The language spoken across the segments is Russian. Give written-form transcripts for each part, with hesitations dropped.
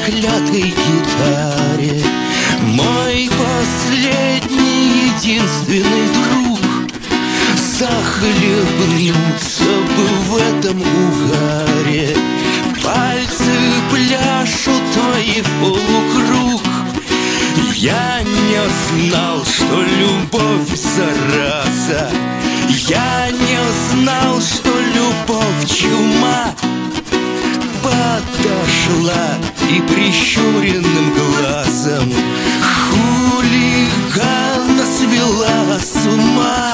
проклятой гитаре. Мой последний, единственный друг. Захлебнуться бы в этом угаре. Пальцы пляшут твои в полукруг. Я не знал, что любовь зараза. Я не знал, что любовь чума. Подошла и прищуренным глазом хулигана свела с ума.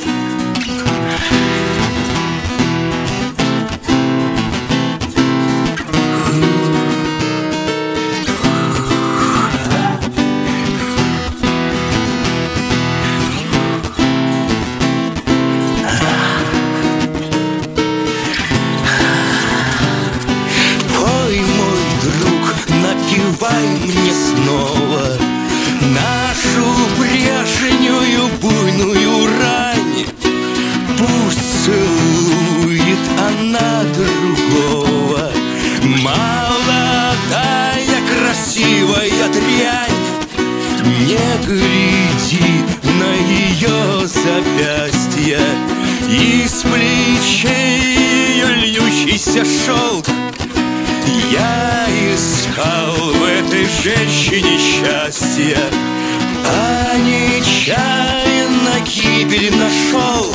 Напевай мне снова нашу прежнюю буйную рань. Пусть целует она другого, молодая красивая дрянь. Не гляди на ее запястья, из плечей ее льющийся шелк. Я искал в этой женщине счастья, а нечаянно гибель нашел.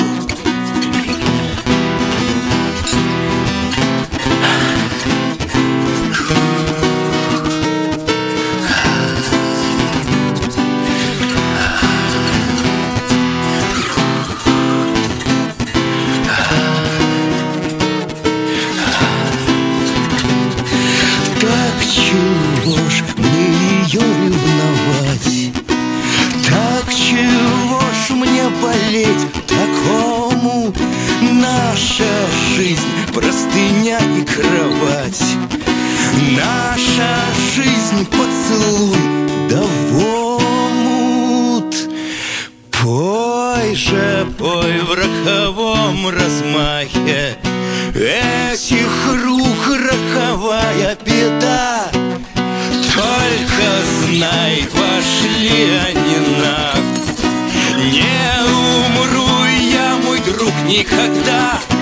Чего ж мне ее ревновать? Так чего ж мне болеть такому? Наша жизнь простыня и кровать. Наша жизнь поцелуй да в омут. Пой же, пой в роковом размахе этих рук роковая беда. Только знай, пошли они на. Не умру я, мой друг, никогда.